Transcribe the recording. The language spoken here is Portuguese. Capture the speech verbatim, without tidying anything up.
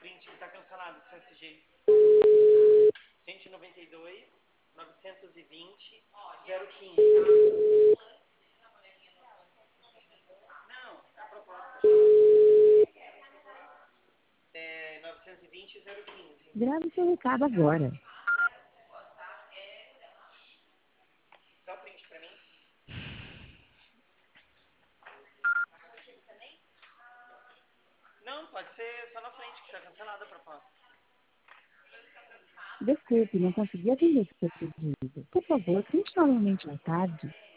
Print que tá cancelado, C S G. cento e noventa e dois, novecentos e vinte, zero quinze. Não, é a proposta. É novecentos e vinte, zero quinze. Grave seu recado agora. Dá o print pra mim. Não, pode ser só na frente, que tá cancelada a proposta. Desculpe, não consegui atender seu pedido. Por favor, tente novamente mais tarde.